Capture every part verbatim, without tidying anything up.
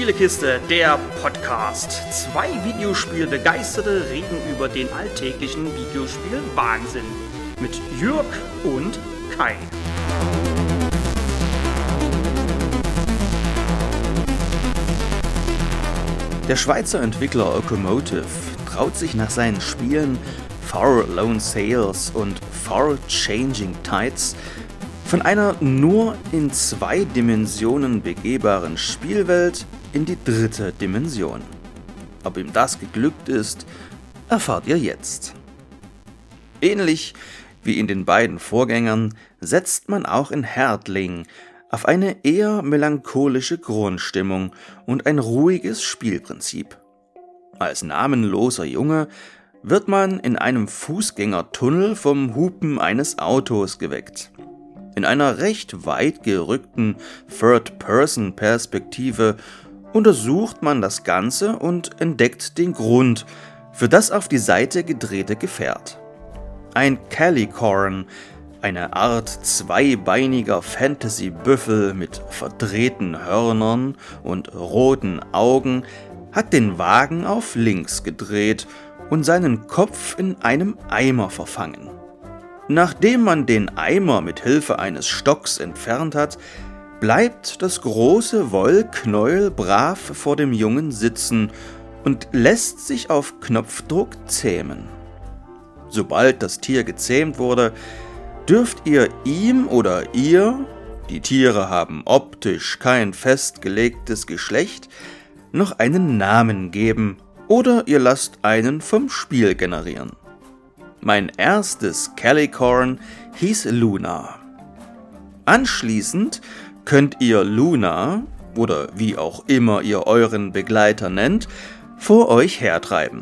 Spielekiste, der Podcast. Zwei Videospielbegeisterte reden über den alltäglichen Videospiel-Wahnsinn. Mit Jörg und Kai. Der Schweizer Entwickler Okomotive traut sich nach seinen Spielen Far Lone Sails und Far Changing Tides von einer nur in zwei Dimensionen begehbaren Spielwelt in die dritte Dimension. Ob ihm das geglückt ist, erfahrt ihr jetzt. Ähnlich wie in den beiden Vorgängern setzt man auch in Herdling auf eine eher melancholische Grundstimmung und ein ruhiges Spielprinzip. Als namenloser Junge wird man in einem Fußgängertunnel vom Hupen eines Autos geweckt. In einer recht weit gerückten Third-Person-Perspektive untersucht man das Ganze und entdeckt den Grund für das auf die Seite gedrehte Gefährt. Ein Calicorn, eine Art zweibeiniger Fantasy-Büffel mit verdrehten Hörnern und roten Augen, hat den Wagen auf links gedreht und seinen Kopf in einem Eimer verfangen. Nachdem man den Eimer mit Hilfe eines Stocks entfernt hat, bleibt das große Wollknäuel brav vor dem Jungen sitzen und lässt sich auf Knopfdruck zähmen. Sobald das Tier gezähmt wurde, dürft ihr ihm oder ihr, die Tiere haben optisch kein festgelegtes Geschlecht, noch einen Namen geben oder ihr lasst einen vom Spiel generieren. Mein erstes Calicorn hieß Luna. Anschließend könnt ihr Luna, oder wie auch immer ihr euren Begleiter nennt, vor euch hertreiben.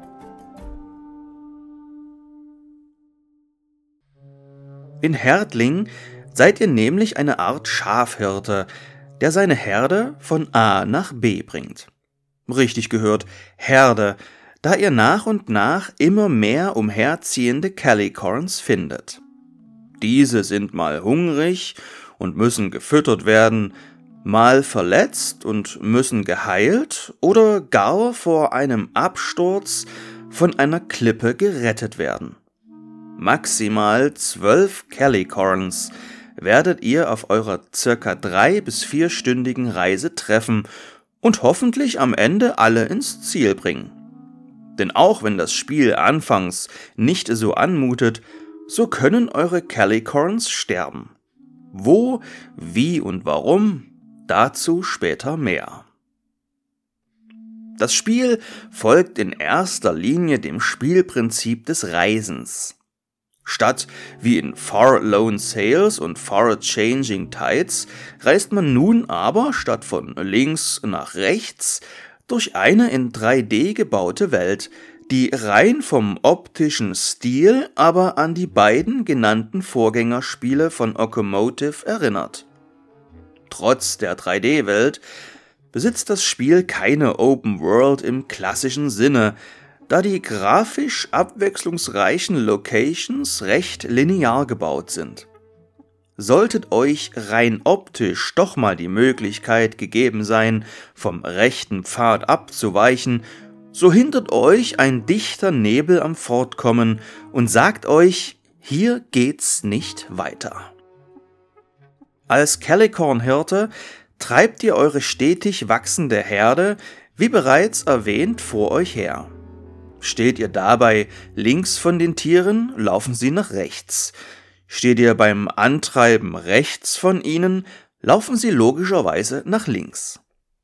In Herdling seid ihr nämlich eine Art Schafhirte, der seine Herde von A nach B bringt. Richtig gehört, Herde, da ihr nach und nach immer mehr umherziehende Calicorns findet. Diese sind mal hungrig und müssen gefüttert werden, mal verletzt und müssen geheilt oder gar vor einem Absturz von einer Klippe gerettet werden. Maximal zwölf Calicorns werdet ihr auf eurer circa drei- bis vierstündigen Reise treffen und hoffentlich am Ende alle ins Ziel bringen. Denn auch wenn das Spiel anfangs nicht so anmutet, so können eure Calicorns sterben. Wo, wie und warum, dazu später mehr. Das Spiel folgt in erster Linie dem Spielprinzip des Reisens. Statt wie in Far Lone Sails und Far Changing Tides reist man nun aber statt von links nach rechts durch eine in drei D gebaute Welt, die rein vom optischen Stil aber an die beiden genannten Vorgängerspiele von Okomotive erinnert. Trotz der drei D-Welt besitzt das Spiel keine Open World im klassischen Sinne, da die grafisch abwechslungsreichen Locations recht linear gebaut sind. Solltet euch rein optisch doch mal die Möglichkeit gegeben sein, vom rechten Pfad abzuweichen, so hindert euch ein dichter Nebel am Fortkommen und sagt euch, hier geht's nicht weiter. Als Calicorn-Hirte treibt ihr eure stetig wachsende Herde, wie bereits erwähnt, vor euch her. Steht ihr dabei links von den Tieren, laufen sie nach rechts. Steht ihr beim Antreiben rechts von ihnen, laufen sie logischerweise nach links.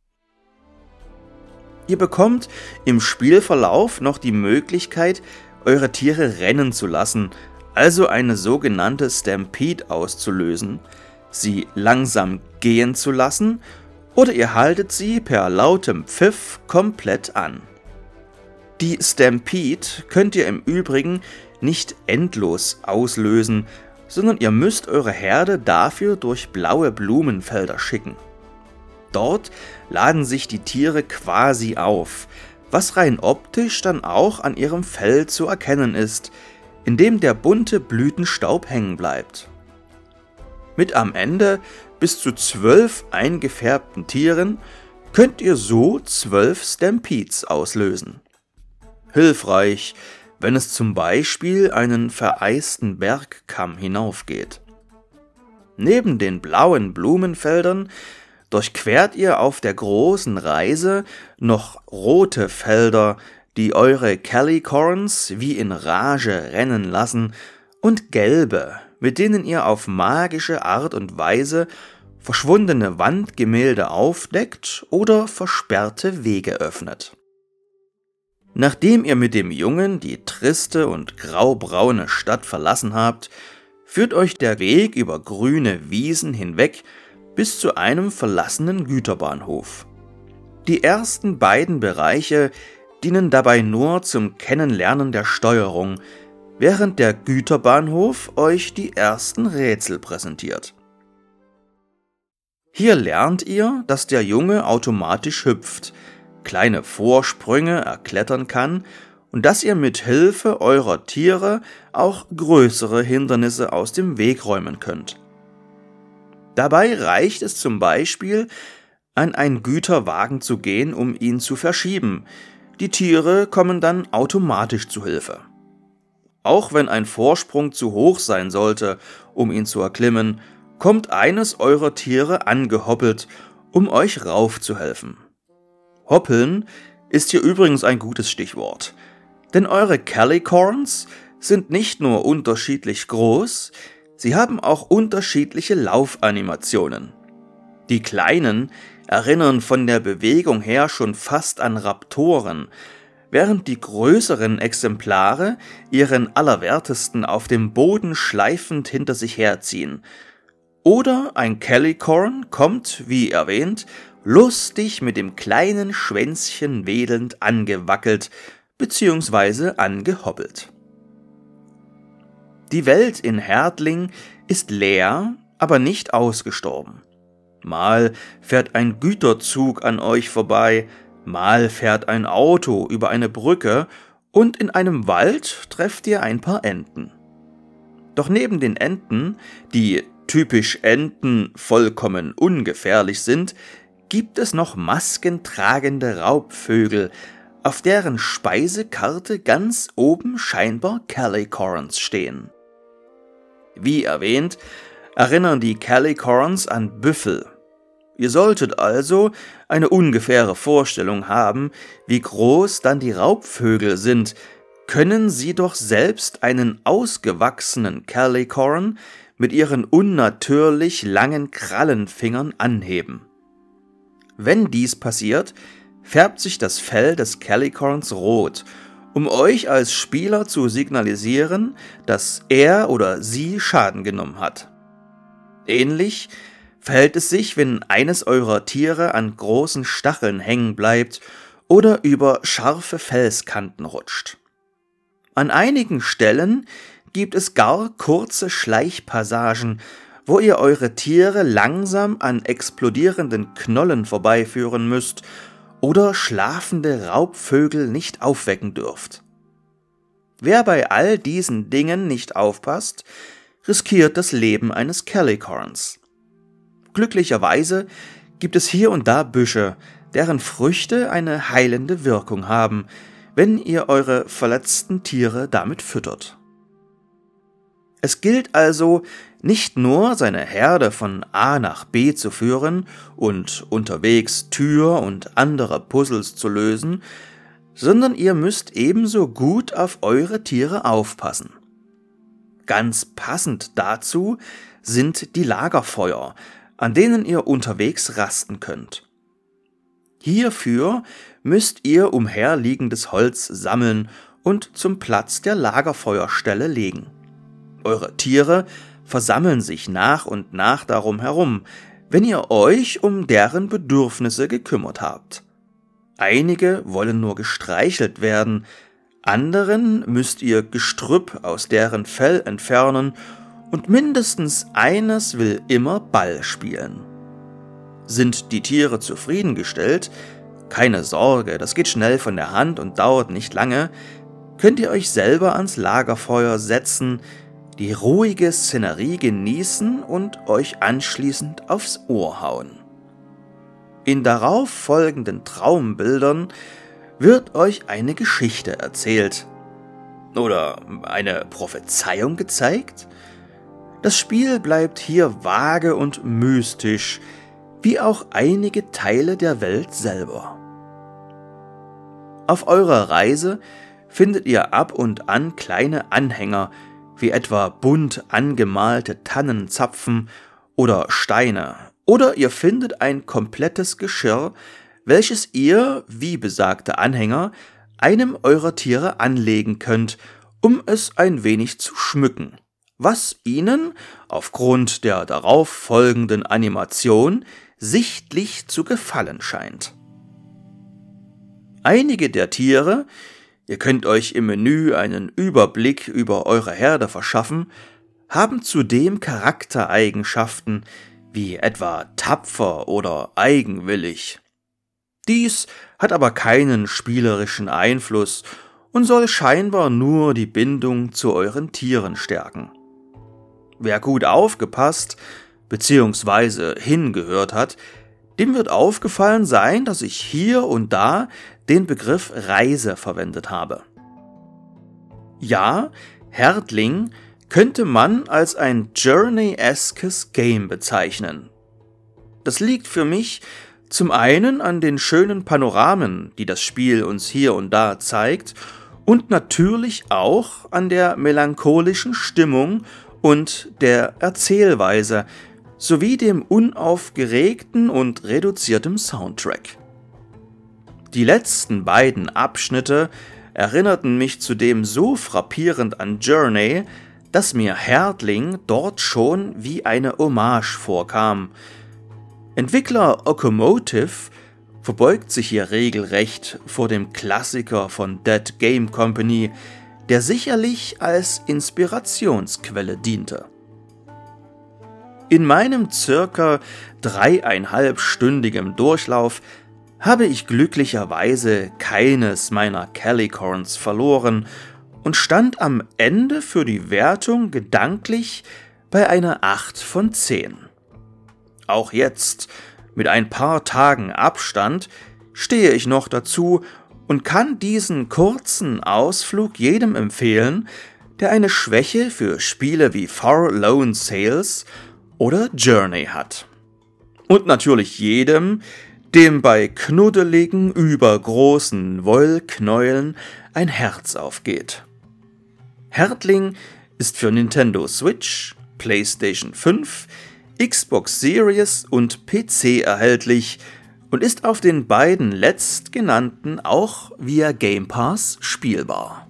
Ihr bekommt im Spielverlauf noch die Möglichkeit, eure Tiere rennen zu lassen, also eine sogenannte Stampede auszulösen, sie langsam gehen zu lassen oder ihr haltet sie per lautem Pfiff komplett an. Die Stampede könnt ihr im Übrigen nicht endlos auslösen, sondern ihr müsst eure Herde dafür durch blaue Blumenfelder schicken. Dort laden sich die Tiere quasi auf, was rein optisch dann auch an ihrem Fell zu erkennen ist, indem der bunte Blütenstaub hängen bleibt. Mit am Ende bis zu zwölf eingefärbten Tieren könnt ihr so zwölf Stampedes auslösen. Hilfreich, wenn es zum Beispiel einen vereisten Bergkamm hinaufgeht. Neben den blauen Blumenfeldern durchquert ihr auf der großen Reise noch rote Felder, die eure Calicorns wie in Rage rennen lassen, und gelbe, mit denen ihr auf magische Art und Weise verschwundene Wandgemälde aufdeckt oder versperrte Wege öffnet. Nachdem ihr mit dem Jungen die triste und graubraune Stadt verlassen habt, führt euch der Weg über grüne Wiesen hinweg bis zu einem verlassenen Güterbahnhof. Die ersten beiden Bereiche dienen dabei nur zum Kennenlernen der Steuerung, während der Güterbahnhof euch die ersten Rätsel präsentiert. Hier lernt ihr, dass der Junge automatisch hüpft, kleine Vorsprünge erklettern kann und dass ihr mit Hilfe eurer Tiere auch größere Hindernisse aus dem Weg räumen könnt. Dabei reicht es zum Beispiel, an einen Güterwagen zu gehen, um ihn zu verschieben. Die Tiere kommen dann automatisch zu Hilfe. Auch wenn ein Vorsprung zu hoch sein sollte, um ihn zu erklimmen, kommt eines eurer Tiere angehoppelt, um euch raufzuhelfen. Hoppeln ist hier übrigens ein gutes Stichwort, denn eure Calicorns sind nicht nur unterschiedlich groß, sie haben auch unterschiedliche Laufanimationen. Die kleinen erinnern von der Bewegung her schon fast an Raptoren, während die größeren Exemplare ihren Allerwertesten auf dem Boden schleifend hinter sich herziehen. Oder ein Calicorn kommt, wie erwähnt, lustig mit dem kleinen Schwänzchen wedelnd angewackelt bzw. angehoppelt. Die Welt in Herdling ist leer, aber nicht ausgestorben. Mal fährt ein Güterzug an euch vorbei, mal fährt ein Auto über eine Brücke und in einem Wald trefft ihr ein paar Enten. Doch neben den Enten, die typisch Enten vollkommen ungefährlich sind, gibt es noch maskentragende Raubvögel, auf deren Speisekarte ganz oben scheinbar Calicorns stehen. Wie erwähnt, erinnern die Calicorns an Büffel. Ihr solltet also eine ungefähre Vorstellung haben, wie groß dann die Raubvögel sind, können sie doch selbst einen ausgewachsenen Calicorn mit ihren unnatürlich langen Krallenfingern anheben. Wenn dies passiert, färbt sich das Fell des Calicorns rot, um euch als Spieler zu signalisieren, dass er oder sie Schaden genommen hat. Ähnlich verhält es sich, wenn eines eurer Tiere an großen Stacheln hängen bleibt oder über scharfe Felskanten rutscht. An einigen Stellen gibt es gar kurze Schleichpassagen, wo ihr eure Tiere langsam an explodierenden Knollen vorbeiführen müsst oder schlafende Raubvögel nicht aufwecken dürft. Wer bei all diesen Dingen nicht aufpasst, riskiert das Leben eines Calicorns. Glücklicherweise gibt es hier und da Büsche, deren Früchte eine heilende Wirkung haben, wenn ihr eure verletzten Tiere damit füttert. Es gilt also, nicht nur seine Herde von A nach B zu führen und unterwegs Tür- und andere Puzzles zu lösen, sondern ihr müsst ebenso gut auf eure Tiere aufpassen. Ganz passend dazu sind die Lagerfeuer, an denen ihr unterwegs rasten könnt. Hierfür müsst ihr umherliegendes Holz sammeln und zum Platz der Lagerfeuerstelle legen. Eure Tiere versammeln sich nach und nach darum herum, wenn ihr euch um deren Bedürfnisse gekümmert habt. Einige wollen nur gestreichelt werden, anderen müsst ihr Gestrüpp aus deren Fell entfernen und mindestens eines will immer Ball spielen. Sind die Tiere zufriedengestellt? Keine Sorge, das geht schnell von der Hand und dauert nicht lange, könnt ihr euch selber ans Lagerfeuer setzen, die ruhige Szenerie genießen und euch anschließend aufs Ohr hauen. In darauf folgenden Traumbildern wird euch eine Geschichte erzählt oder eine Prophezeiung gezeigt. Das Spiel bleibt hier vage und mystisch, wie auch einige Teile der Welt selber. Auf eurer Reise findet ihr ab und an kleine Anhänger, wie etwa bunt angemalte Tannenzapfen oder Steine, oder ihr findet ein komplettes Geschirr, welches ihr, wie besagte Anhänger, einem eurer Tiere anlegen könnt, um es ein wenig zu schmücken, was ihnen, aufgrund der darauf folgenden Animation, sichtlich zu gefallen scheint. Einige der Tiere, ihr könnt euch im Menü einen Überblick über eure Herde verschaffen, haben zudem Charaktereigenschaften, wie etwa tapfer oder eigenwillig. Dies hat aber keinen spielerischen Einfluss und soll scheinbar nur die Bindung zu euren Tieren stärken. Wer gut aufgepasst bzw. hingehört hat, dem wird aufgefallen sein, dass ich hier und da den Begriff Reise verwendet habe. Ja, Herdling könnte man als ein Journey-eskes Game bezeichnen. Das liegt für mich zum einen an den schönen Panoramen, die das Spiel uns hier und da zeigt, und natürlich auch an der melancholischen Stimmung und der Erzählweise, sowie dem unaufgeregten und reduzierten Soundtrack. Die letzten beiden Abschnitte erinnerten mich zudem so frappierend an Journey, dass mir Herdling dort schon wie eine Hommage vorkam. Entwickler Okomotive verbeugt sich hier regelrecht vor dem Klassiker von Dead Game Company, der sicherlich als Inspirationsquelle diente. In meinem circa dreieinhalbstündigem Durchlauf habe ich glücklicherweise keines meiner Calicorns verloren und stand am Ende für die Wertung gedanklich bei einer acht von zehn. Auch jetzt, mit ein paar Tagen Abstand, stehe ich noch dazu und kann diesen kurzen Ausflug jedem empfehlen, der eine Schwäche für Spiele wie Far Lone Sails oder Journey hat. Und natürlich jedem, dem bei knuddeligen, übergroßen Wollknäueln ein Herz aufgeht. Herdling ist für Nintendo Switch, PlayStation fünf, Xbox Series und P C erhältlich und ist auf den beiden letztgenannten auch via Game Pass spielbar.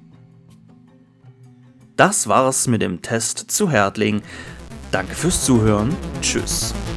Das war's mit dem Test zu Herdling. Danke fürs Zuhören. Tschüss.